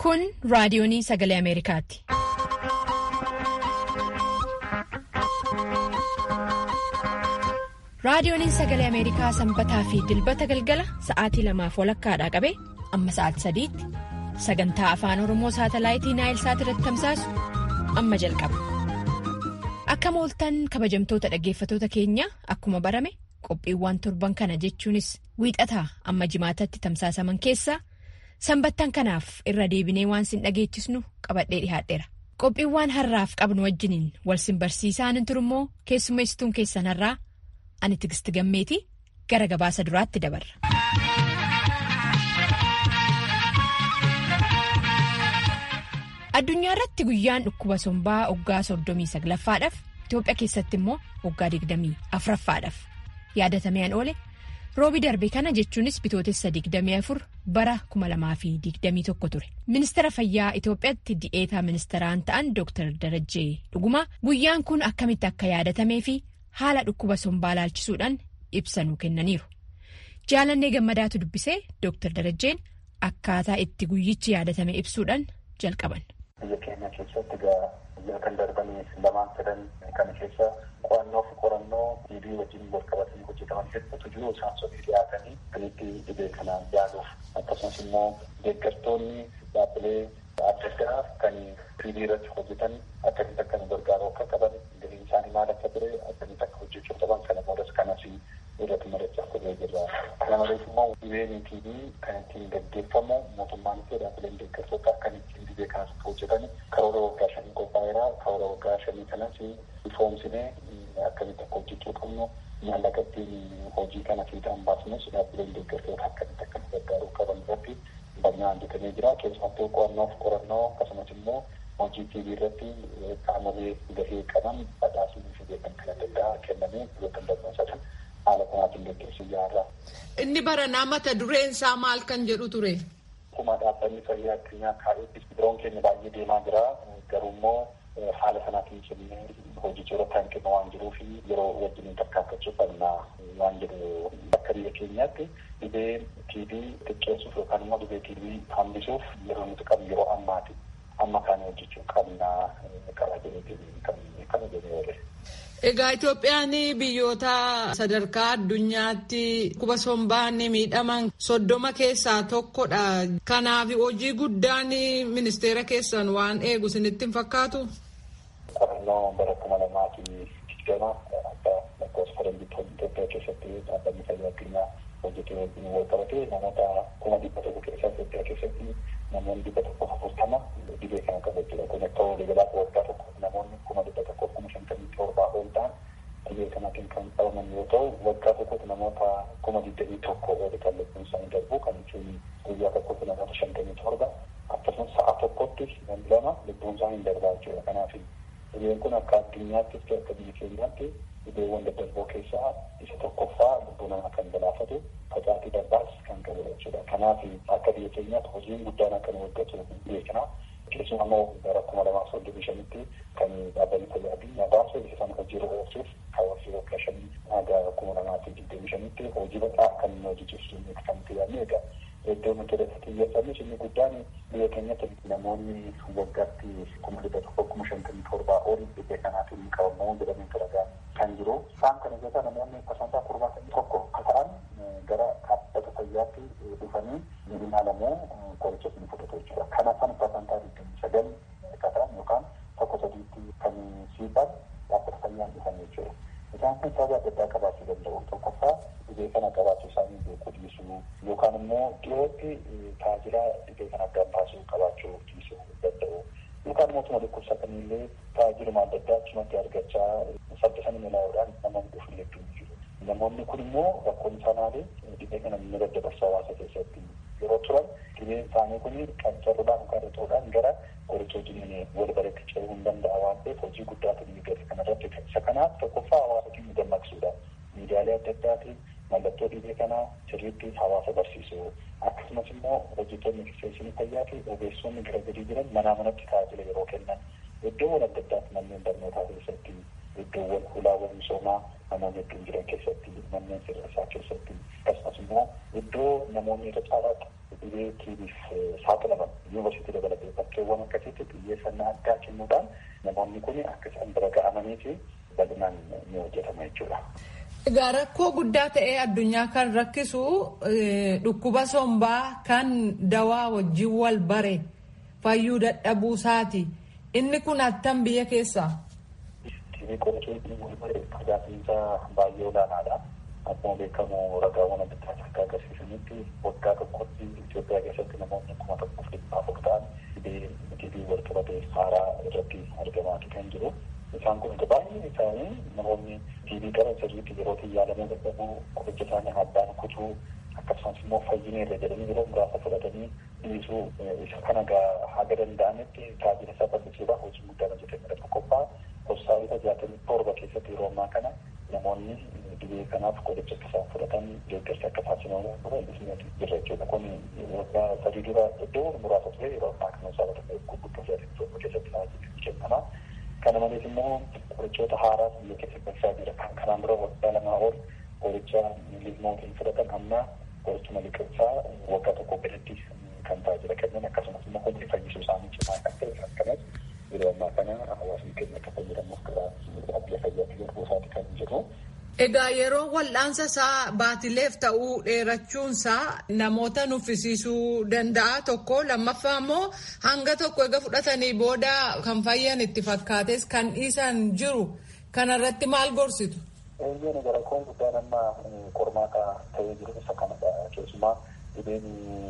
Kun raadiyoonii Sagalee Ameerikaati. Raadiyooniin Sagalee Ameerikaa sanbataa fi dilbata galgala sa'aatii 2:00 qabee amma sa'aatii 3:00 sagantaa afaan Oromoo saatalaayitii Naayilsaat irratti tamsaasu amma jalqaba. Akka mooltan kabajamtoota dhaggeeffatoota keenya akkuma barame qophiiwwan torban kana jechuunis wiixataa amma jimaatatti tamsaasaman keessaa sanbattan kanaaf irra deebinee waan sin dhageechisnu qabadhee dhihaadheera. Qophiiwwan har'aaf qabnu wajjiniin wal sin barsiisaan turummoo keessummeessituun keessan har'aa ani Tigisti Gammeetii gara gabaasa duraatti dabarra. Addunyaa irratti guyyaan dhukkuba sombaa waggaa 39ffaadhaaf Itoophiyaa keessatti immoo waggaa 24ffaadhaaf yaadatameen oole roobi darbe kana jechuunis bitootessa 24 bara 2021 ture. Ministeera Fayyaa Itoophiyaatti di'eetaa ministeeraan ta'an Dr. Darajjee Dhugumaa guyyaan kun akkamitti akka yaadatamee fi haala dhukkuba sombaa laalchisuudhaan ibsanuu kennaniiru. Jaalannee Gammadaatu dubbisee Dr. Darajjeen akkaataa itti guyyichi yaadatame ibsuudhaan jalqaban. Biyya keenya keessatti guyyaa kan darbanii lamaan sadan kana keessa qo'annoo fi qorannoo dhiibii wajjin wal qabatanii hojjetaman hedduutu jiru. Isaan sadii dhiyaatanii dhibee dhibee kanaan yaaluuf akkasumas immoo deeggartoonni dhaabbilee adda addaa kan dhiibii irratti hojjetan akkamitti akka nu gargaaru akka qaban galiin isaanii maal akka ture akkamitti akka hojjechuu qaban kana boodas kanas irratti mari'achaa turre jirra. Kana malees immoo dhibeen dhiibii kan ittiin gaggeeffamu mootummaan fi dhaabbileen deeggartoota kan ittiin dhibee kanas hojjetan karoora waggaa 5 qophaa'eera. Karoora waggaa 5 kanas ifoomsinee akkamitti akka hojjechuu qabnu maallaqa ittiin hojii kana fiixaan baasnus dhaabbileen deeggartoota akkamitti akka nu gargaaruu qaban irratti barnaan hojjetamee jira. Keessumattuu qo'annoo fi qorannoo akkasumas immoo hojii dhiibii irratti qaamolee gahee qaban badhaasanii fi beekamtii adda addaa kennamee yookaan barnoota haala kanaatiin gaggeessuu yaala. Inni baranaa mata dureen isaa maal kan jedhu ture? Akkuma dhaabbanni fayyaa addunyaa kaa'etti biroon keenya baay'ee deemaa jira. Garuu immoo haala sanaatiin jennee hojii irratti hanqina waan jiruuf yeroo wajjin tarkaanfachuu qabna waan jedhu akka biyya keenyaatti dhibee TB xiqqeessuuf yookaan immoo dhibee TB hambisuuf yeroo nuti qabnu yeroo ammaati. Amma kana hojjechuu qabna karaa jedhee kan jedhee. Egaa Itoophiyaan biyyoota sadarkaa addunyaatti dhukkuba sombaan miidhaman 30 keessaa tokkodha. Kanaaf hojii guddaan ministeera keessan waan eegu isinitti hin fakkaatu? Qorannoo bara 2020 akka lakkoofsa faranjiitti Itoophiyaa keessatti dhaabbanni fayyaa addunyaa hojjetee wajjin wal qabatee namoota 100,000 keessaa Itoophiyaa keessatti namoonni 140 dhibee kana qabu jira. Kun akka waliigalaatti waggaa tokko namoonni 157 ol ta'an dhibee kanaatiin kan qabaman yoo ta'u waggaa tokkotti namoota 21,000 ol kan lubbuun isaanii darbu kan jechuun guyyaa tokkotti namoota 57 akkasumas sa'a tokkotti namni 2 lubbuun isaanii darbaa jechuudha. Kanaaf dhibeen kun akka addunyaattis akka biyya keenyaatti dhibeewwan daddarboo keessaa isa tokkoffaa lubbuu namaa kan galaafatu facaatii darbaas kan qabu jechuudha. Kanaaf akka biyya keenyaatti hojiin guddaan akka nu hojjetu beekna. Keessumaa immoo bara 2035tti kan dhaabbanni fayyaa addunyaa baasu isa sana hojiirra oolchuuf karoorri waggaa 5 haga 2025tti hojii bal'aa kan hojjechiisu kan ta'e egaa iddoo nuti irratti xiyyeeffannu inni guddaan biyya keenyatti namoonni waggaatti 157 ol dhibee kanaatiin qabamu jedhamee garagaa kan jiru. Isaan kana keessaa namoonni parsantaa 71 akka ta'an gara dhaabbata fayyaatti dhufanii ni ilaalamu qorichas ni fudhatu jechuudha. Kana sana parsantaa 29 akka ta'an yookaan 1/3 kan siifan dhaabbata fayyaan dhufan jechuudha. Isaan kun sababa adda addaa qabaachuu danda'u. Tokkoffaa dhibee kana qabaachuu isaanii beekuu dhiisuu yookaan immoo dhiyootti tajaajila dhibee kana addaan baasuu qabaachuu dhiisuu danda'u. Yookaan mootummaa dhukkubsatanillee tajaajiluma adda addaa achumatti argachaa saffisanii milaa'uudhaan namoonni dhufuun hedduun jiru. Namoonni kun immoo rakkoon isaanii dhibee kana ni daddabarsa hawaasa keessatti yeroo turan dhibeen isaanii kun qancaruudhaan yookaan rixuudhaan gara qoricha wajjin wal baratti ce'uu hin danda'a waan ta'eef hojii guddaatu ni gadi kanarratti. Isa kanaaf tokkoffaa hawaasa keenya dammaqsuudha. Miidiyaalee adda addaatiin mallattoo dhibee kanaa sirriitti hawaasa barsiisuu akkasumas immoo hojjettoonni eksisteenshinii fayyaa fi ogeessonni gara gadii jiran manaa manatti tajaajila yeroo kennan iddoowwan adda addaatti manneen barnootaa keessatti iddoowwan hulaawwan misoomaa namoonni hedduun jiran keessatti manneen sirreessaa keessatti akkasumas immoo iddoo namoonni irra caalaatti dhibee TB'f saaxilaman yuunivarsiitii dabalatee bakkeewwan akkasitti xiyyeeffannaa addaa kennuudhaan namoonni kun akka isaan bira ga'amanii fi bal'inaan ni hojjetama jechuudha. Egaa rakkoo guddaa ta'ee addunyaa kan rakkisu dhukkuba sombaa kan dawaa wajjin wal bare fayyuu dadhabuu isaati. Inni kun attam biyya keessaa? TB qorichoonni wal bare tajaajilisa baay'ee olaanaadha. Akkuma beekamu ragaawwan adda addaa akka agarsiisanitti waggaa tokkotti Itoophiyaa keessatti namoonni 1,400 ta'an dhibee TB wal qabate haaraa irratti argamaa kan jiru. Isaan kun baay'een isaanii namoonni TB qaban sirriitti yerootiin yaalamuu dadhabuu, qoricha isaanii addaan kutuu akkasumas immoo fayyineerra jedhanii yeroo muraasa fudhatanii dhiisuu isa kana haga danda'anitti tajaajila isaa bal'isuudhaaf hojii guddaa hojjetame irratti qophaa'a. Hospitaalota 67 keessatti yeroo ammaa kana namoonni dhibee kanaaf qoricha akka isaan fudhatan deeggarsa akka taasifamu jira jechuudha. Kun waggaa sadii dura iddoo muraasa ture yeroo ammaa kana hospitaalota gurguddoo keessatti tajaajila kennama. Kana malees immoo qorichoota haaraas biyya keessatti beeksisaa jira. Kan kanaan dura waggaa lamaa ol qoricha liizmootiin fudhatan amma qorichuma liqimsaa waggaa tokko gaditti kan tajaajila kennan akkasumas immoo hojii fayyisuu isaanii cimaa kan ta'e akkanas yeroo ammaa kana hawaasni keenya akka fayyadamuuf karaa dhaabbilee fayyaatti gurguusaati kan jiru. Egaa yeroo wal'aansa isaa baatileef ta'uu dheerachuunsaa namoota nuffisiisuu danda'a tokko lammaffaa immoo hanga tokko egaa fudhatanii booda kan fayyan itti fakkaates kan dhiisan jiru kanarratti maal gorsitu? Eeyyee gara koon guddaan amma qormaata ta'ee jiru isa kanadha. Keessumaa dhibeen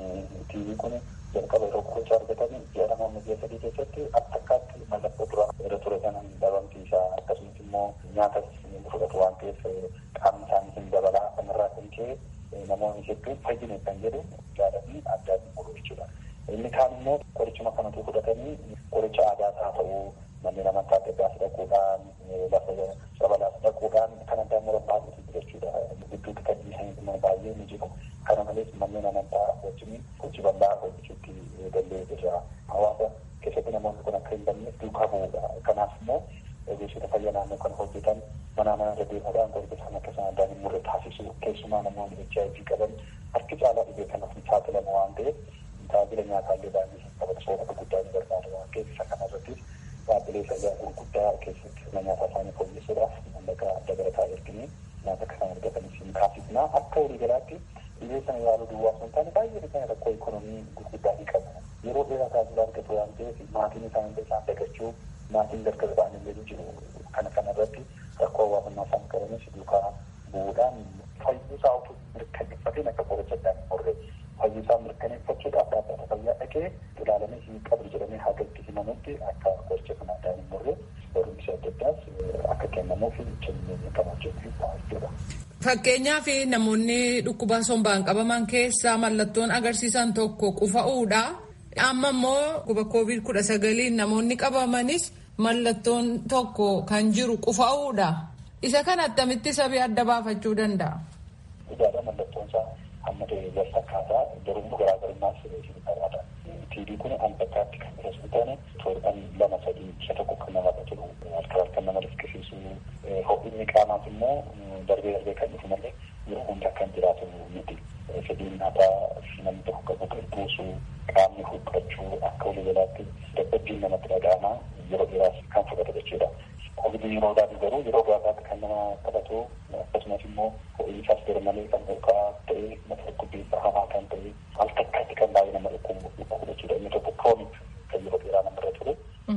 TB kun jalqaba yeroo qoricha argatanii ji'a namoonni biyya sadii keessatti akkaatti mallattoo dura irra ture kanan dhabamsiisaa akkasumas immoo nyaatas fudhatu waan ta'eef qaamni isaanii hin dabalaa kanarraa kan ka'e namoonni hedduun fayyine kan jedhu jaalanii adda adda godhu jechuudha. Inni kaan immoo qorichuma kanatu fudhatanii qoricha aadaa haa ta'uu manneen amantaa adda addaa fudhachuudhaan lafa sabalaas dhaquudhaan kan addaa murataa'u jechuudha. Gidduutti kan dhiisan immoo baay'ee ni jiru. Kana malees manneen amantaa wajjin hojii bal'aa hojjechuutti danda'ee jira. Hawaasa keessatti namoonni kun akka hin banneef duukaa bu'uudha. Kanaaf immoo ogeessota fayyaa naannoo kan hojjetan mana irra deemuudhaan qoricha isaan akka isaan addaan hin murre taasisu. Keessumaa namoonni HIV qaban harki caalaa dhibee kanaaf ni saaxilamu waan ta'eef tajaajila nyaataallee baay'ee qaban soorata guddaa ni barbaadu waan ta'eef isa kanarrattis dhaabbilee fayyaa gurguddaa keessatti nyaata isaanii fooyyessuudhaaf mallaqa adda barataa erginee nyaata akka isaan argatanis ni taasisna. Akka waliigalaatti dhibee sana yaaluu duwwaa osoo hin taane baay'een isaanii rakkoo ikonoomii gurguddaa ni qabu. Yeroo dheeraa tajaajila argatu waan ta'eef maatiin isaanii isaan dagachuu maatiin gargar ba'an illee jiru. Kanarratti rakkoo hawaasummaa isaan qabanis duukaa bu'uudhaan fayyuusaa utuu mirkaneeffateen akka qoricha addaan hin murre fayyuusaa mirkaneeffachuudhaaf dhaabbata fayyaa dhaqee ilaalamee hin qabdu jedhamee haga itti himamutti akka qoricha kana addaan hin murre barumsi adda addaas akka kennamuuf kennee kan hojjetu jechuudha. Fakkeenyaaf namoonni dhukkuba sombaan qabaman keessaa mallattoon agarsiisan tokko qufa'uudha. Amma immoo dhukkuba COVID-19 namoonni qabamanis mallattoon tokko kan jiru qufa'uudha. Isa kana attamitti sabii adda baafachuu danda'a? Dhugaadha mallattoon isaa amma wal fakkaataa garuu garaagarummaa sirrii qabaata. TB kun albattaatti kan biras taane torban 2-3 isa tokko kan namaaf jiru kan nama riskisiisu ho'inni qaamaas immoo darbee kan dhufu malee yeroo hunda kan jiraatu miti. Fedhiin nyaataa namni tokko qabu kan buusu qaamni huqqachuu akka waliigalaatti dadhabbiin namatti dhaga'ama yeroo dheeraas kan fudhatu jechuudha. COVID yeroo daadii garuu yeroo gabaabaatti kan nama qabatu akkasumas immoo ho'iinsaas garmalee kan olka'aa ta'e mata dhukkubbiinsa hamaa kan ta'e al takkaatti kan baay'ee nama dhukkubu jechuudha. Inni tokko kroonik kan yeroo dheeraa namarra ture.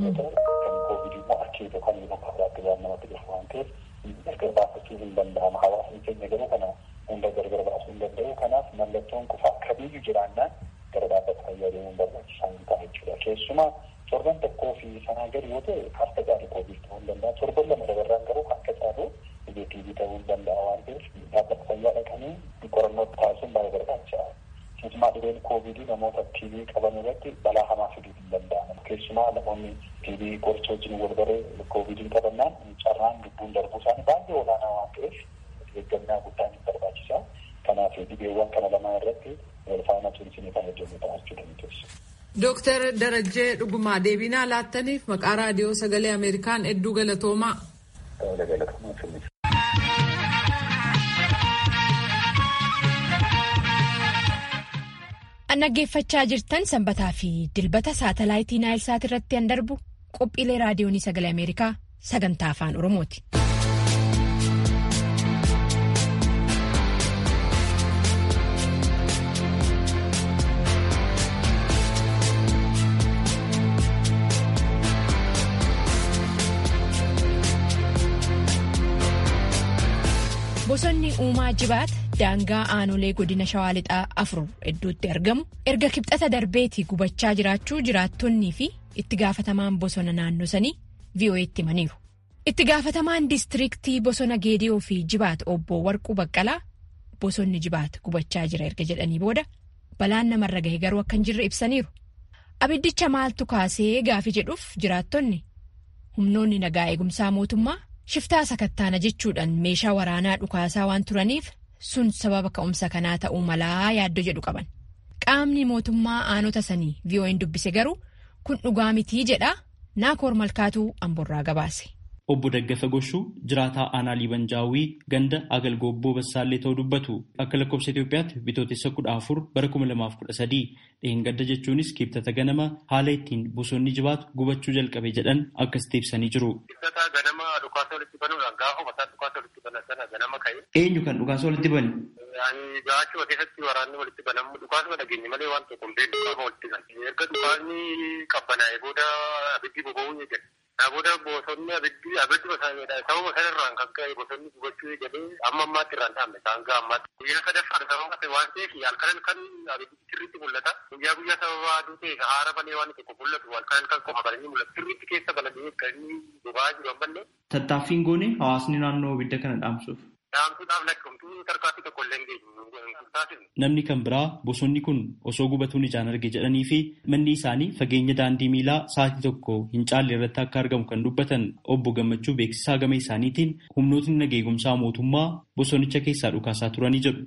Kan COVID immoo akkeetu kan yeroo gabaabaatti waan namatti dhufu waan ta'eef gargar baafachuu hin danda'ama. Hawaasni keenya garuu kana hunda gargar baasuu hin danda'u. Kanaaf mallattoon qufaa kamiyyuu jiraannaan gara dhaabbata fayyaa deemuun barbaachisaa hin ta'a jechuudha. Keessumaa torban tokkoo fi sanaa gadi yoo ta'e harka caalu COVID ta'uu hin danda'a. Torban lama dabarraan garuu harka caalu dhibee TB ta'uu hin danda'a waan ta'eef dhaabbata fayyaa dhaqanii qorannoo taasisuun baay'ee barbaachisaadha. Keessumaa dhibeen COVID namoota TB qaban irratti balaa hamaa fiduu hin danda'amu. Keessumaa namoonni TB qoricha wajjin wal baree COVID qabannaan carraan lubbuun darbuu isaanii baay'ee olaanaa waan ta'eef eeggannaa guddaan hin barbaachisa. Kanaaf dhibeewwan kana lamaan irratti wal faana turisanii kan hojjennu taasisuu dandeessu. Dooktar Darajjee Dhugumaa deebinaa laattaniif maqaa raadiyoo sagalee Ameerikaan hedduu galatoomaa. Kan dhaggeeffachaa jirtan sanbataa fi dilbata saatalaayitii Naayilsaat irratti kan darbu qophiilee raadiyoonii sagalee Ameerikaa sagantaa afaan Oromooti. Bosonni uumaa Jibaat daangaa aanolee godina Shawaa Lixaa 4 hedduutti argamu erga kibxata darbeetii gubachaa jiraachuu jiraattonnii fi itti gaafatamaan bosona naannoo sanii VOA'tti himaniiru. Itti gaafatamaan diistiriiktii bosona Geediyoo fi Jibaat obbo Warquu Baqqalaa bosonni Jibaat gubachaa jira erga jedhanii booda balaan namarra gahe garuu akka hin jirre ibsaniiru. Abiddicha maaltu kaasee gaafi jedhuuf jiraattonni humnoonni nagaa eegumsaa mootummaa shiftaa sakattaana jechuudhaan meeshaa waraanaa dhukaasaa waan turaniif sun sababa ka'umsa kanaa ta'uu malaa yaaddoo jedhu qaban. Qaamni mootummaa aanota sanii VOA'n dubbise garuu kun dhugaa mitii jedha. Naakoor Malkaatuu Amborraa gabaase. Obbo Daggafa Goshuu jiraataa aanaa Liibanjaawii ganda Agalgoobboo Bassaallee ta'uu dubbatu. Akka lakkoofsa Itoophiyaatti bitootessa 14 bara 2013 dheengadda jechuunis kibxata ganama haala ittiin bosonni Jibaat gubachuu jalqabe jedhan akkasitti ibsanii jiru. Eenyu kan dhukaasa walitti bane? Gaachuma keessatti waraanni walitti banamu dhukaasuma dhageenye malee waan tokko hin beeknu qaama walitti bane. Erga dhukaasni qabbanaa'e booda abiddi boba'uu jedhe. Booda bosonni abiddi basaanidha. Sababa sanarraan kan ka'e bosonni gubachuu jedhee amma ammaatti irraan dhaabne saanga ammaatti. Guyyaa sadaffaadha sababa ta'e waan ta'eef halkan kan abiddi sirriitti mul'ata. Guyyaa sababa aduu ta'e haara malee waan tokko mul'atu halkan kan qofa balanii mul'atu. Sirriitti keessa balanii kan inni boba'aa jiru ammallee. Tattaaffiin goone hawaasni naannoo abidda kana dhaamsuuf. Dhaamsuudhaaf lakkoomtuu tarkaanfii tokko illee hin geenye. Namni kan biraa bosonni kun osoo gubatuun ijaan arge jedhanii fi manni isaanii fageenya daandii miilaa sa'aatii tokko hin caalle irratti akka argamu kan dubbatan obbo Gammachuu beeksisaa gama isaaniitiin humnootni nagaa eegumsaa mootummaa bosonicha keessaa dhukaasaa turanii jedhu.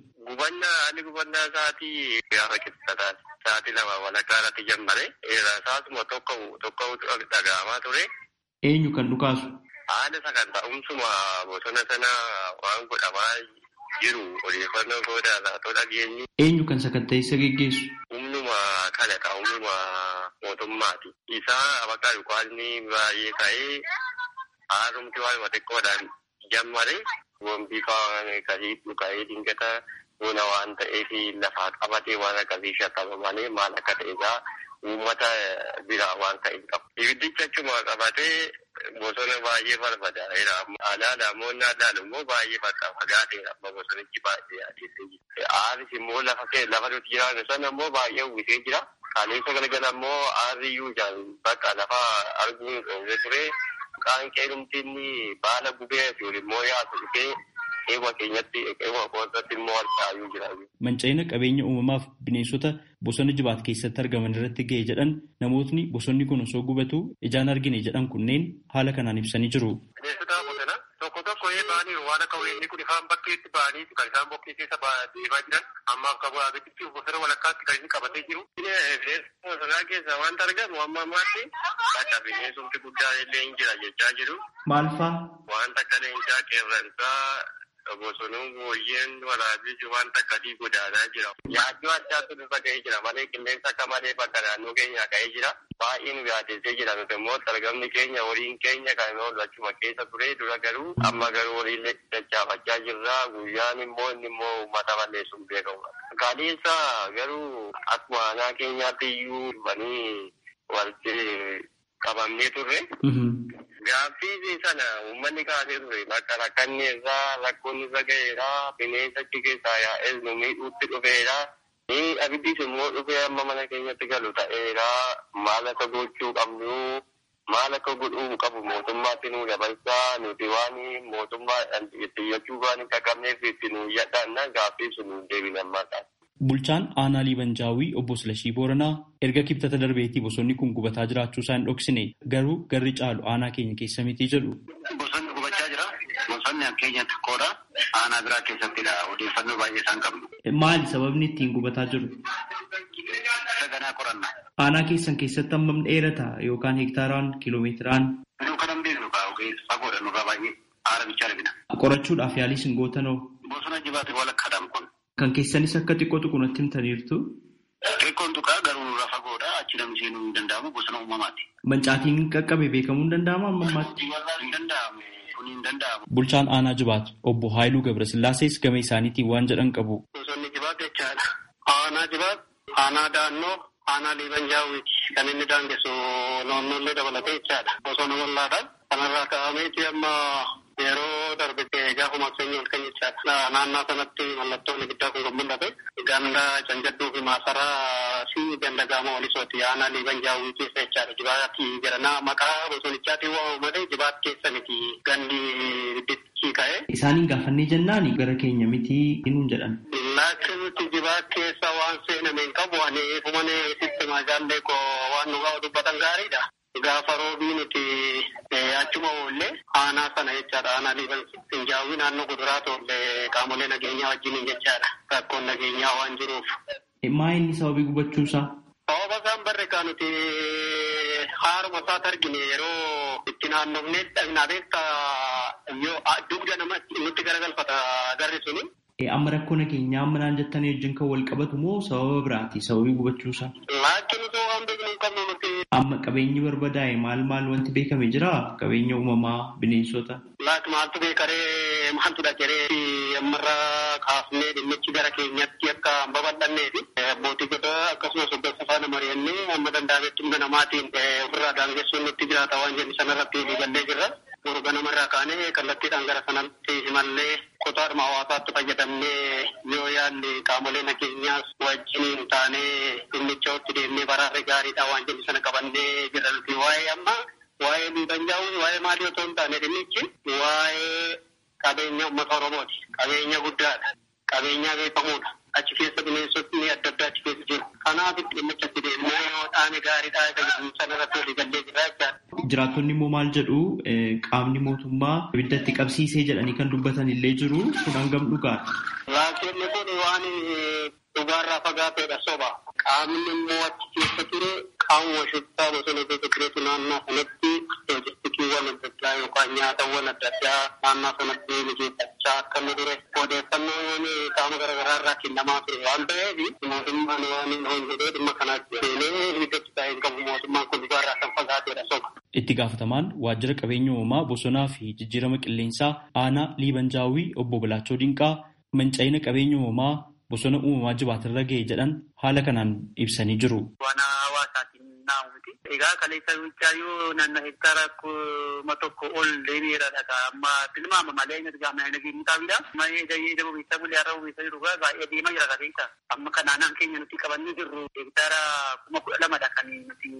Gubannaa sa'aatii gaafa kibxataati. Sa'aatii 2 walakkaa irratti jammare. Sa'aatuma tokko dhaga'amaa ture. Eenyu kan dhukaasu? Haala sagantaa'umsuma bosona sana waan godhamaa jiru odeeffannoo sodaatoo dhageenyu. Eenyu kan saganteessa geggeessu? Humnuma kanadha. Humnuma mootummaati. Isaa bakka dhukaasni baay'ee ka'ee haarumti waanuma xiqqoodhaan jammare. Wambii kasii dhuka'ee dingata bona waan ta'eef lafaa qabatee waan akkasii shakkama malee maal akka ta'eesaa uummata biraa waan ta'e qabu. Ibiddicha achuma qabatee bosona baay'ee barbadaa'eera. Namoonni aadaan immoo baay'ee fagaateera. Bosonichi baay'ee adeemsee jira. Aaris immoo lafa nuti jiraannu sana immoo baay'ee uwwisee jira. Kaleessa galgala immoo aarriyyuu bakka lafa arguun dhoowwee ture. Qaanqee dhumtinni baala gubee fi immoo yaatu dhufee eewa keenyatti eewa qoosatti immoo harcaayuu jira. Manca'ina qabeenya uumamaaf bineensota bosona Jibaat keessatti argaman irratti ga'e jedhan namootni bosonni kun osoo gubatu ijaan argine jedhan kunneen haala kanaan ibsanii jiru. Bineensota bosona tokko ba'anii waan akka weenni kun ifaan bakkeetti ba'anii kan isaan bokkee keessa deemaa jiran amma akka abidditti bosona walakkaatti kan inni qabatee jiru. Bineensota bosonaa keessaa wanta argamu amma ammaatti bakka bineensumti guddaan illee hin jira jechaa jiru. Maal faa? Wanta akka leencaa qeerransaa bosonuun booyyeen waraabessi wanta akkasii godaanaa jira. Yaaddoo addaatu nufa ga'ee jira malee qilleensa akka malee bakka naannoo keenya ga'ee jira. Baay'ee nu yaadessee jira nuti immoo argamni keenya horiin keenya kan oolu achuma keessa ture dura garuu amma garuu horiin dachaafachaa jirra. Guyyaan immoo inni immoo uummata balleessuun beekamu. Kaleessa garuu akkuma aanaa keenyaatti iyyuu dhufanii walitti qabamnee turre. Gaaffii sana uummanni kaasee ture bakka rakkanni irraa rakkoon irra ga'eera. Bineensa achi keessaa yaa'es nu miidhuutti dhufeera. Abiddis immoo dhufee amma mana keenyatti galu ta'eera. Maal akka gochuu qabnu maal akka godhuu qabu mootummaatti nu dabarsaa nuti waan mootummaa xiyyeeffachuu waan hin qaqqabneef itti nu yaadanna gaaffii sun deebiin ammaadha. Bulchaan aanaa Liibanjaawii obbo Silashii Booranaa erga kibxata darbeetii bosonni kun gubataa jiraachuu isaa hin dhoksine garuu garri caalu aanaa keenya keessa miti jedhu. Bosonni gubachaa jira. Bosonni keenya xiqqoodha. Aanaa biraa keessattidha. Odeeffannoo baay'ee isaan qabnu. Maali sababni ittiin gubataa jiru? Saganaa qorannaa. Aanaa keessan keessatti hammam dheerata yookaan hektaaraan kiiloomeetiraan? Nuu kan hin beeknu fagoodha nurraa baay'ee haara bichaa argina. Qorachuudhaaf yaalii sin gootanoo? Bosona Jibaat walakkaadhaan kun. Kan keessanis akka xiqqoo tuqunatti himtaniirtu? Xiqqoon tuqaa garuu irraa fagoodha. Achi namni seenuu hin danda'amu bosona uumamaati. Mancaatiin qaqqabe beekamuu hin danda'ama amma ammaatti? Hin danda'amu. Kun hin danda'amu. Bulchaan aanaa Jibaat obbo Haayiluu Gabrasillaasees gama isaaniitiin waan jedhan qabu. Bosonni Jibaat jechaadha. Aanaa Jibaat, aanaa Daannoo, aanaa Liiban Jaawwiiti. Kan inni daangessu naannoollee dabalatee jechaadha. Bosona wallaadhaan kanarraa ka'ameeti amma yeroo darbe gaafa makseenyi ol kan jechaadha. Naannoo sanatti mallattoon ibiddaa kun kan mul'ate ganda Canjadduu fi Maasaraa fi ganda Gaamoo Walisooti aanaa Liiban Jaawwii keessa jechaadha. Jibaatti jedhana maqaa bosonichaatiin waamamate Jibaat keessa miti gandi ibiddichi ka'e. Isaaniin gaafannee jennaan gara keenya miti hinuun jedhan. Laakiin nuti Jibaat keessa waan seename hin qabu ani fumane sisteemaa jaallee koo waan nu gaafa dubbatan gaariidha. Gaafa roobii nuti achuma oollee aanaa sana jechaadha. Aanaa Liiban Jaawwii naannoo kuduraa tolle qaamolee nageenyaa wajjin jechaadha. Rakkoon nageenyaa waan jiruuf. Maa inni sababii gubachuusaa? Sababa isaan barreekaa nuti haaruma isaati argine yeroo itti naannofnee dhabnaa beekta yoo dugda namatti nutti garagalfata garri suni. Amma rakkoo nageenyaa amma naan jettanii wajjin kan wal qabatu moo sababa biraati sababii gubachuusaa? Laakiin osoo waan beeknu hin qabnu nuti. Amma qabeenyi barbadaa'e maal wanti beekame jira? Qabeenya uumamaa, bineensota. Laaki maaltu beekaree maaltu dhageree ammarraa kaafnee dhimmichi gara keenyatti akka hin babal'annee fi abbootii gadaa akkasumas hoggansa faana mari'annee amma danda'ametti humna namaatiin ofirraa daangessuun nutti jiraata waan jennu sanarratti gallee jirra. Borga namarraa kaanee kallattiidhaan gara sanatti himallee kutaadhuma hawaasaatti fayyadamnee yoo yaalli qaamolee nageenyaas wajjin taanee dhimmichatti deemnee baraarre gaariidha waan jennu sana qabannee jirra nuti waa'ee Liiban Jaawwii waa'ee maalii otoo hin taane dhimmichi waa'ee qabeenya uummata Oromooti. Qabeenya guddaadha. Qabeenya beekamuudha. Achi keessa bineensotni adda addaa achi keessa jiru. Kanaaf dhimmichatti deemnee yoo dhaane gaariidha isa jedhamu sanarratti walii gallee jirra jechaadha. Jiraattonni immoo maal jedhu qaamni mootummaa ibiddatti qabsiisee jedhanii kan dubbatan illee jiru kun hangam dhugaadha? Laakiin kun waan dhugaarraa fagaateedha soba. Qaamni immoo achi keessa ture qaamuma shittaa bosona keessa turetu naannoo sanatti loojistikiiwwan adda addaa yookaan nyaatawwan adda addaa naannoo sanatti mijeeffachaa akka nu ture odeeffannoon qaama garaagaraa irraa kennamaa ture waan ta'eef mootummaan waan hin jedhee dhimma kanaatti seenee ibiddatti taa'ee hin qabu mootummaan kun dhugaarraa kan fagaateedha soba. Itti gaafatamaan waajjira qabeenya uumamaa bosonaa fi jijjiirama qilleensaa aanaa Liiban Jaawwii obbo Bilaachoo Dinqaa manca'ina qabeenya uumamaa bosona uumamaa Jibaatirra ga'e jedhan haala kanaan ibsanii jiru. Waan hawaasaatiin naawuti. Egaa kaleessa wiccaayyuu naannoo hektaara 1,000 ol deebi'eeradha. Amma tilmaama malee inni argama nageenyi taa'udha. Malee gahee daba beektaa bulee har'a beektaa jiru baay'ee deemaa jira kaleessa. Amma kanaan keenya nuti qabannee jirru hektaara 12,000dha kan nuti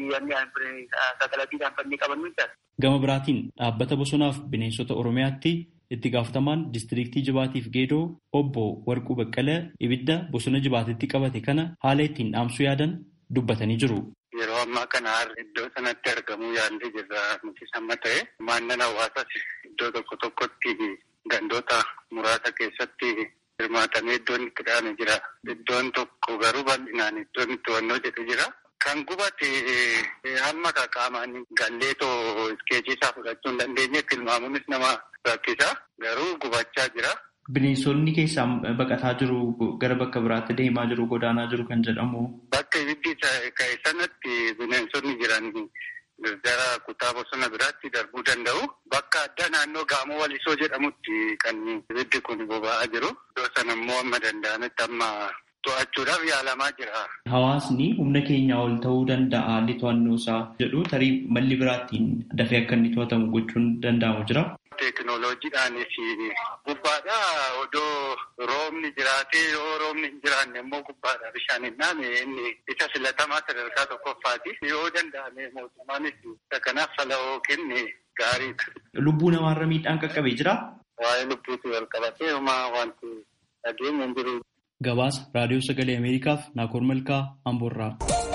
sagalatiidhaan fannee qabannu jechuudha. Gama biraatiin dhaabbata bosonaaf bineensota Oromiyaatti itti gaafatamaan diistiriiktii Jibaatiif Geedoo obbo Warquu Baqqalee ibidda bosona Jibaatitti qabate kana haala ittiin dhaamsuu yaadan dubbatanii jiru. Yeroo ammaa kana iddoo sanatti argamuu yaallee jirra nuti samma ta'e maannan hawaasaas iddoo tokkotti gandoota muraasa keessatti hirmaatamee iddoon itti dhaame jira. Iddoon tokko garuu bal'inaan iddoon itti wannoo jedhu jira. Kan gubate hamma qaamaan galleetoo iskeechii isaa fudhachuu hin dandeenye tilmaamuunis nama rakkisa. Garuu gubachaa jira. Bineensonni keessaa baqataa jiru gara bakka biraatti deemaa jiru godaanaa jiru kan jedhamu. Bakka ibiddi ka'e sanatti bineensonni jiran gara kutaa bosona biraatti darbuu danda'u. Bakka addaa naannoo Gaamoo Walisoo jedhamutti kan ibiddi kun boba'aa jiru. Iddoo sana immoo amma danda'ametti amma to'achuudhaaf yaalamaa jira. Hawaasni humna keenyaa ol ta'uu danda'a haalli to'annoo isaa jedhu tarii malli biraattiin dafee akka inni to'atamu gochuun danda'amu jira. Teekinooloojiidhaanis gubbaadha odoo roobni jiraatee yoo roobni hin jiraanne immoo gubbaadha bishaan hin dhaame inni isa filatamaa sadarkaa tokkoffaati. Yoo danda'ame mootummaanis kanaaf fala'oo kenne gaariidha. Lubbuu namaarra miidhaan qaqqabee jira? Waa'ee lubbuutti wal qabatee homaa wanti dhageenya hin jiru. Gabaasa Raadiyoo Sagalee Ameerikaaf Naakoor Malkaa Amboorraa.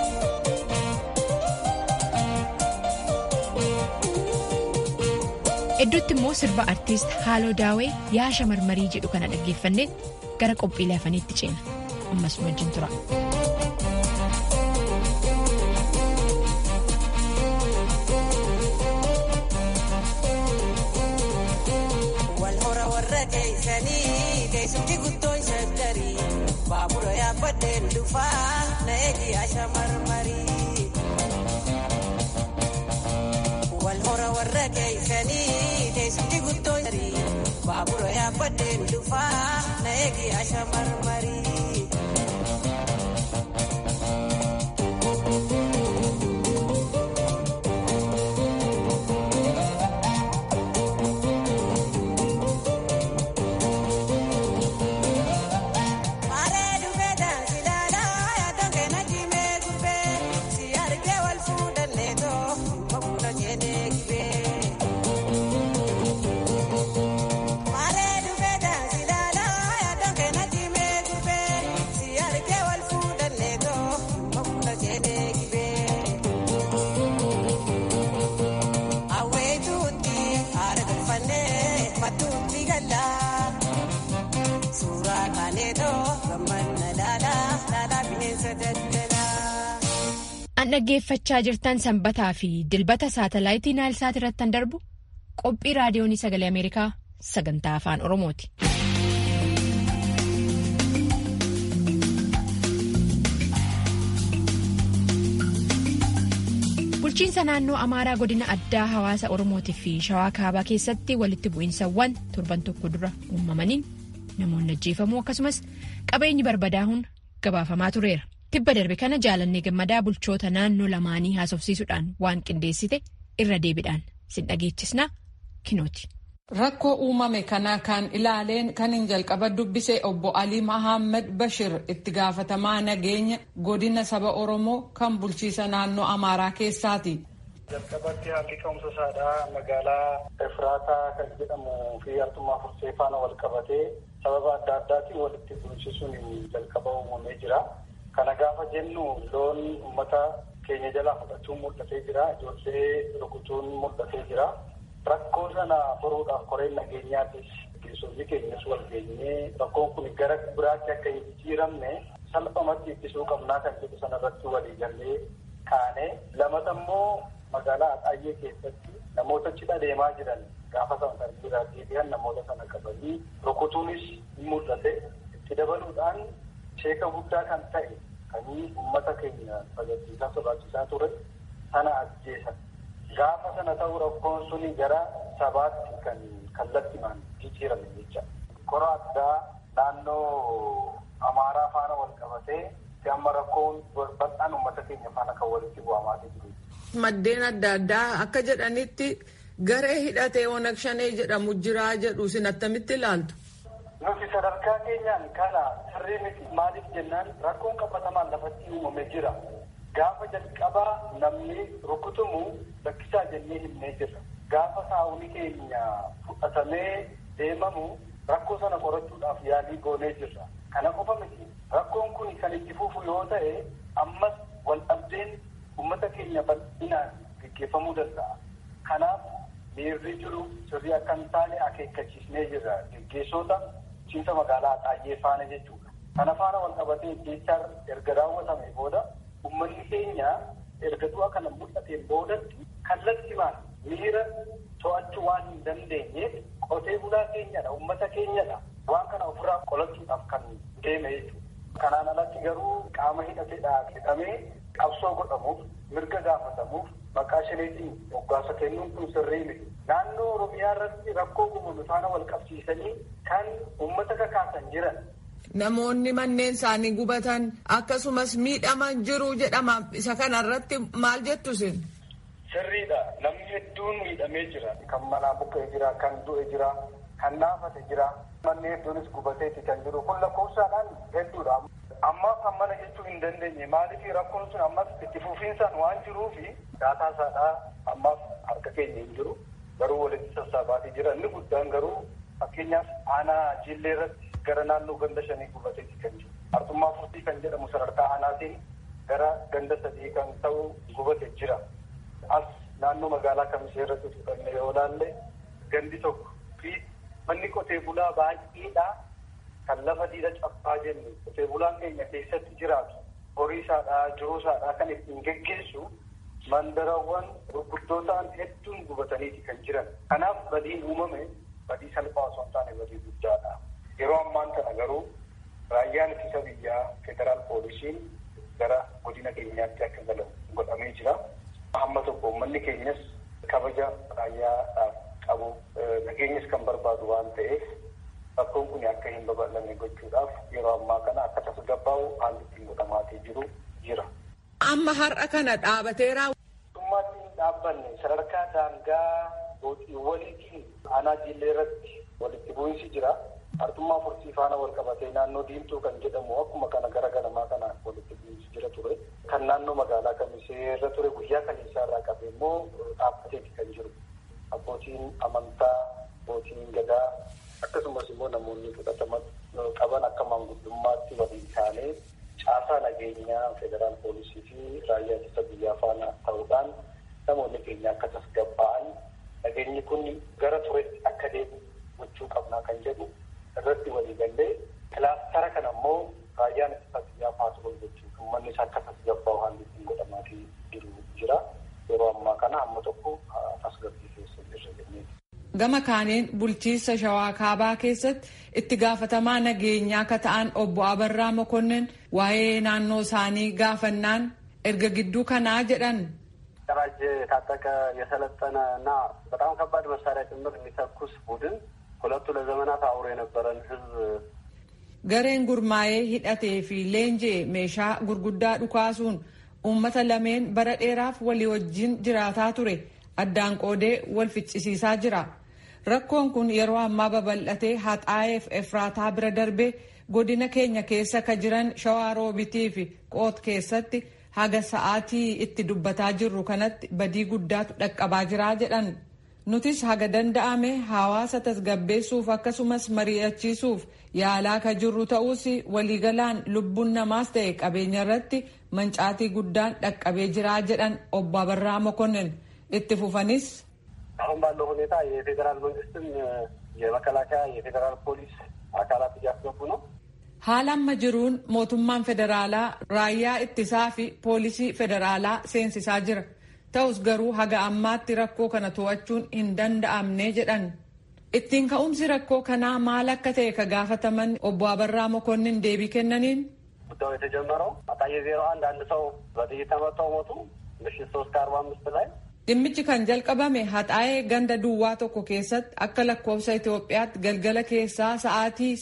Iddooti immoo sirba artiist Haaloo Daawee yaasha marmarii jedhu kana dhaggeeffannee gara qophiilee hafaniitti ceena. Ammas wajjin tura. Wal hora warra keessanii teessumti guddoon shaggarii baabura yaabbatee. yaabbadheen dhufaa na eegi asha marmarii. Wal hora warra keeysanii teessumti guddoo jarii baabura yaabbadheen dhufaa na eegi asha marmarii. Dhaggeeffachaa jirtan sanbataa fi dilbata saatalaayitii Naayilsaat irratti darbu qophii raadiyoonii sagalee Ameerikaa sagantaa afaan Oromooti. Bulchiinsa naannoo Amaaraa godina addaa hawaasa Oromootii fi Shawaa Kaabaa keessatti walitti bu'iinsawwan torban tokko dura uumamaniin namoonni ajjeefamuu akkasumas qabeenyi barbadaa'uun gabaafamaa tureera. Tibba darbe kana Jaalannee Gammadaa bulchoota naannoo lamaanii haasofsiisuudhaan waan qindeessite irra deebiidhaan sin dhageechisnaa kinooti. Rakkoo uumame kana kan ilaaleen kan hin jalqaba dubbise obbo Alii Mahammad Bashir itti gaafatamaa nageenya godina saba Oromoo kan bulchiisa naannoo Amaaraa keessaati. Jalqabatti haalli ka'umsa isaadhaa magaalaa Efraataa kan jedhamu fi Artummaa Fursee faana wal qabatee sababa adda addaatiin walitti bu'iinsuun jalqaba uumamee jira. Kana gaafa jennu loon uummata keenya jalaa fudhachuun mul'atee jira. Ijoollee rukutuun mul'atee jira. Rakkoo sana furuudhaaf koreen nageenyaattis keessumni keenyas wal geenyee rakkoon kun gara biraatti akka hin jijjiiramne salphumatti ittisuu qabnaa kan jedhu sanarratti walii gallee kaane. Lamata immoo magaalaa Axaayyee keessatti namoota cidha deemaa jiran gaafa sana tarbiiraa deebi'an namoota sana qabanii rukutuunis ni mul'ate. Itti dabaluudhaan sheeka guddaa kan ta'e kan uummata keenya tajaajilaa sodaachisaa ture sana ajjeesan. Gaafa sana ta'uu rakkoon suni gara sabaatti kan kallattimaan jijjiirame jecha. Kora addaa naannoo Amaaraa faana wal qabatee gamma rakkoon bal'aan uummata keenya faana kan walitti bu'amaa jiru. Maddeen adda addaa akka jedhanitti garee hidhatee Onag Shanee jedhamu jiraa jedhu isin attamitti ilaaltu? Nuti sadarkaa keenyaan kana sirrii miti maaliif jennaan rakkoon qabatamaan lafatti uumamee jira. Gaafa jalqabaa namni rukutumu lakkisaa jennee himnee jirra. Gaafa saawuni keenya fudhatamee deemamu rakkoo sana qorachuudhaaf yaalii goonee jirra. Kana qofa miti rakkoon kun kan itti fufu yoo ta'e ammas wal dhabdeen uummata keenya bal'inaan gaggeeffamuu danda'a. Kanaaf miirri jiru sirrii akka hin taane akeekkachiisnee jirra gaggeessota bulchiinsa magaalaa Axaayyee faana jechuudha. Kana faana wal qabatee jecha erga raawwatame booda uummanni keenya erga du'a kana mul'ateen boodatti kallattimaan miira to'achuu waan hin dandeenyeef qotee bulaa keenyadha, uummata keenyadha. Waan kana ofirraa qolachuudhaaf kan deeme jechuudha. Kanaan alatti garuu qaama hidhamee qabsoo godhamuuf mirga gaafatamuuf maqaa shaneetiin moggaasa kennuun kun sirrii miti. Naannoo Oromiyaa irratti rakkoo uumame faana wal qabsiisanii kan uummata kakaasan jiran. Namoonni manneen isaanii gubatan akkasumas miidhaman jiru jedhama. Isa kana irratti maal jettu isin? Sirriidha. Namni hedduun miidhamee jira. Kan manaa buqqee jira, kan du'e jira, kan naafate jira. Manni hedduunis gubateeti kan jiru. Kun lakkoofsaadhaan hedduudha. Ammaaf kan mana jechuu hin dandeenye. Maaliif rakkoon sun ammas itti fufiinsaan waan jiruufi daataa isaadhaa ammaaf harka keenya hin jiru. Garuu walitti sassaabaatii jira. Inni guddaan garuu fakkeenyaaf aanaa Jillee irratti gara naannoo ganda 5 gubateeti kan jiru. Artummaa Fursee kan jedhamu sadarkaa aanaatiin gara ganda 3 kan ta'u gubate jira. As naannoo magaalaa Kamisee irratti fudhannee yoo ilaalle gandi tokko fi manni qotee bulaa baay'eedha kan lafa diida caffaa jennu qotee bulaan keenya keessatti jiraatu horii isaadhaa jiruu isaadhaa kan ittiin geggeessu mandarawwan gurguddoo ta'an hedduun gubataniiti kan jiran. Kanaaf badiin uumame badii salphaa osoo hin taane badii guddaadha. Yeroo ammaan kana garuu raayyaan ittisa biyyaa federaal poolisiin gara godina keenyaatti akka galu godhamee jira. Hamma tokko uummanni keenyas kabaja raayyaadhaaf qabu nageenyas kan barbaadu waan ta'eef rakkoon kun akka hin babal'anne gochuudhaaf yeroo ammaa kana akka tasgabbaa'u haalli ittiin godhamaatii jiru jira. Amma har'a kana dhaabateera. Dhummaatti dhaabbanne sadarkaa daangaa waliitiin aanaa Diillee irratti walitti bu'iinsi jira. Artummaa Fursii faana wal qabatee naannoo Diimtuu kan jedhamu akkuma kana gara ganamaa kana walitti bu'iinsi jira ture. Kan naannoo magaalaa Kamisee irra ture guyyaa kaleessaa irraa qabee immoo dhaabbateeti kan jiru. Abbootiin amantaa, abbootiin gadaa akkasumas immoo namoonni fudhatama qaban akka manguddummaatti waliin taanee caasaa nageenyaa federaal poolisii fi raayyaa ittisa biyyaa faana ta'uudhaan namoonni keenya akka tasgabbaa'an nageenyi kun gara turetti akka deebi'u gochuu qabnaa kan jedhu irratti walii gallee kilaastara kana immoo raayyaan ittisa biyyaa paaturool gochuun uummannis akka tasgabbaa'u haalli ittiin godhamaatii jiru jira. Yeroo ammaa kana amma tokko tasgabbii keessa jirra jennee. Gama kaaniin bulchiinsa Shawaa Kaabaa keessatti itti gaafatamaa nageenyaa akka ta'an obbo Abarraa Mokonnin waa'ee naannoo isaanii gaafannaan erga gidduu kanaa jedhan. ደራጀ የታጠቀ የሰለጠነ እና በጣም ከባድ መሳሪያ ጭምር የሚተኩስ ቡድን ሁለቱ ለዘመናት አብሮ የነበረን ህዝብ gareen gurmaa'ee hidhatee fi leenjii meeshaa gurguddaa dhukaasuun uummata lameen bara dheeraaf walii wajjin jiraataa ture addaan qoodee wal ficcisiisaa jira. Rakkoon kun yeroo ammaa babal'atee Haxaayeef Efraataa bira darbee godina keenya keessa ka jiran Shawaa Roobitii fi Qoot keessatti haga sa'aatii itti dubbataa jirru kanatti badii guddaatu dhaqqabaa jiraa jedhan. Nutis haga danda'ame hawaasa tasgabbeessuuf akkasumas mari'achiisuuf yaalaa ka jirru ta'us waliigalaan lubbuun namaas ta'e qabeenya irratti mancaatii guddaan dhaqqabee jiraa jedhan obbo Abarraa Mokonnin itti fufanis. አሁን ባለው ሁኔታ የፌዴራል መንግስትም የመከላከያ የፌዴራል ፖሊስ አካላት እያስገቡ ነው። Haalamma jiruun mootummaan federaalaa raayyaa ittisaa fi poolisii federaalaa seensisaa jira. Ta'us garuu haga ammaatti rakkoo kana to'achuun hin danda'amne jedhan. Ittiin ka'umsi rakkoo kanaa maal akka ta'e ka gaafataman obbo Abarraa Mokonnin deebii kennaniin. ጉዳዩ የተጀመረው አጣዬ 01 አንድ ሰው በጥይት ተመተው ሞቱ ምሽት 3:45 ላይ Dhimmichi kan jalqabame Haxaayee ganda duwwaa tokko keessatti akka lakkoofsa Itoophiyaatti galgala keessaa sa'aatii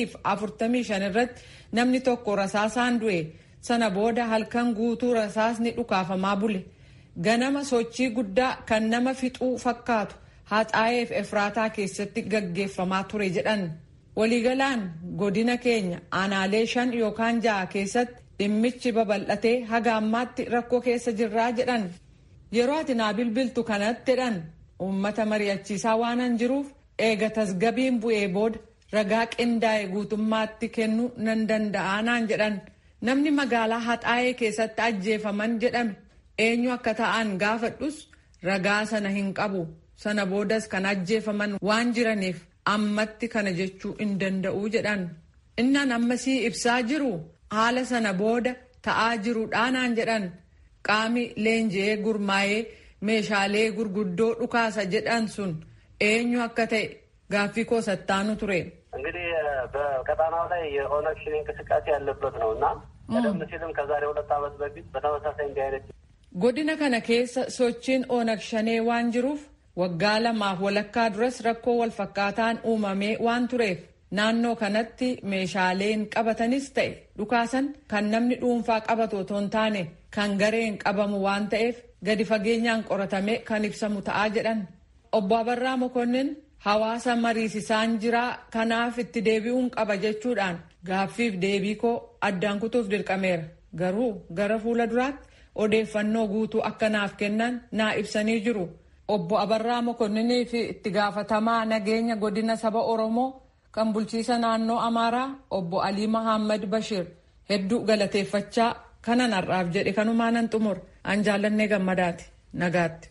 3:45 irratti namni tokko rasaasaan du'e. Sana booda halkan guutuu rasaasni dhukaafamaa bule. Ganama sochii guddaa kan nama fixuu fakkaatu Haxaayeef Efraataa keessatti gaggeeffamaa ture jedhan. Waliigalaan godina keenya aanaalee 5 yookaan 6 keessatti dhimmichi babal'atee haga ammaatti rakkoo keessa jirraa jedhan. Yeroo ati naa bilbiltu kanatti jedhan uummata mari'achiisaa waanan jiruuf eega tasgabiin bu'ee booda ragaa qindaa'e guutummaatti kennuu nan danda'a naan jedhan. Namni magaalaa Haxaayee keessatti ajjeefaman jedhame eenyu akka ta'an gaafadhus ragaa sana hin qabu. Sana boodas kan ajjeefaman waan jiraniif ammatti kana jechuu hin danda'u jedhan. Innan ammasii ibsaa jiru haala sana booda ta'aa jiruudhaa naan jedhan. Qaami leenjii gurmaa'ee meeshaalee gurguddoo dhukaasa jedhan sun eenyu akka ta'e gaaffii koo sattaanu ture. እንግዲህ በቀጣናው ላይ የኦነግ ሸኔ እንቅስቃሴ ያለበት ነውና ቀደም ሲልም ከዛሬ 2 ዓመት በፊት በተመሳሳይ እንዲህ አይነት godina kana keessa sochiin Onag Shanee waan jiruuf waggaa 2 walakkaa duras rakkoo wal fakkaataan uumamee waan tureef naannoo kanatti meeshaaleen qabatanis ta'e dhukaasan kan namni dhuunfaa qabatu otoo hin taane kan gareen qabamu waan ta'eef gadi fageenyaan qoratamee kan ibsamu ta'aa jedhan. Obbo Abarraa Mokonnin hawaasa mariisisaan jiraa kanaaf itti deebi'uun qaba jechuudhaan gaaffiif deebii koo addaan kutuuf dirqameera. Garuu gara fuula duraatti odeeffannoo guutuu akka naaf kennan naa ibsanii jiru. Obbo Abarraa Mokonninii fi itti gaafatamaa nageenya godina saba Oromoo kan bulchiisa naannoo Amaaraa obbo Alii Mahammad Bashir hedduu galateeffachaa kanan har'aaf jedhe kanumaanan xumur an jaallannee gammadaati nagaatti.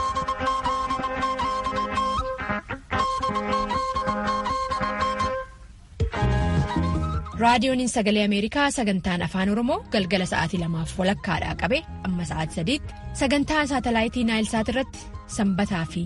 Raadiyoon Sagalee Ameerikaa sagantaan Afaan Oromoo galgala sa'aatii 2:00 qabe amma sa'aatii 3:00 sagantaa saatalaayitii Naayilsaat irratti sanbataa fi